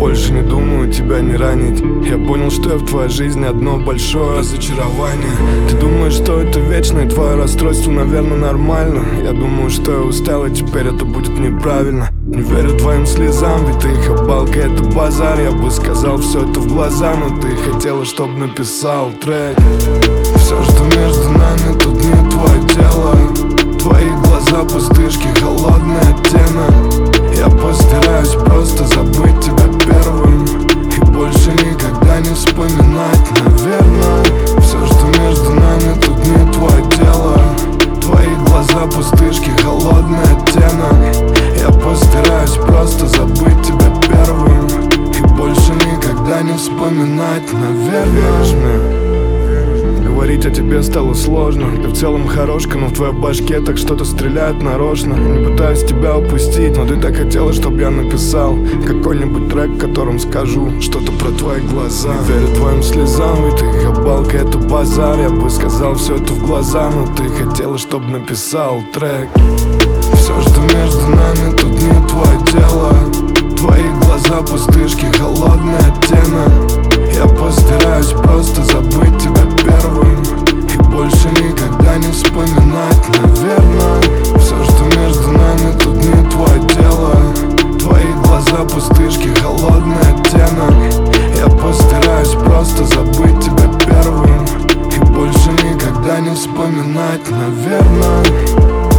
больше не думаю тебя не ранить. Я понял, что я в твоей жизни одно большое разочарование. Ты думаешь, что это вечно, и твое расстройство, наверное, нормально. Я думаю, что я устал, и теперь это будет неправильно. Не верю твоим слезам, ведь ты их обалка, это базар. Я бы сказал все это в глаза, но ты хотела, чтоб написал трек. Все, что между нами, тут не твое дело. Твои глаза пустышки, холодный оттенок. Я постараюсь просто забыть тебя первым и больше никогда не вспоминать, наверное. Все, что между нами, тут не твое дело. Твои глаза пустышки, холодный оттенок. Я постараюсь просто забыть тебя первым и больше никогда не вспоминать, наверное. Говорить о тебе стало сложно. Ты в целом хорошка, но в твоей башке так что-то стреляет нарочно. Не пытаюсь тебя упустить, но ты так хотела, чтоб я написал какой-нибудь трек, в котором скажу что-то про твои глаза. Не верю твоим слезам, ведь ты их обалка, это базар. Я бы сказал все это в глаза, но ты хотела, чтоб написал трек. Все, что между нами, тут не твое дело. Твои глаза пустышки, холодный оттенок. Я постараюсь просто забыть тебя первым и больше никогда не вспоминать, наверное. Все, что между нами, тут не твое дело. Твои глаза пустышки, холодный оттенок. Я постараюсь просто забыть тебя первым и больше никогда не вспоминать, наверное.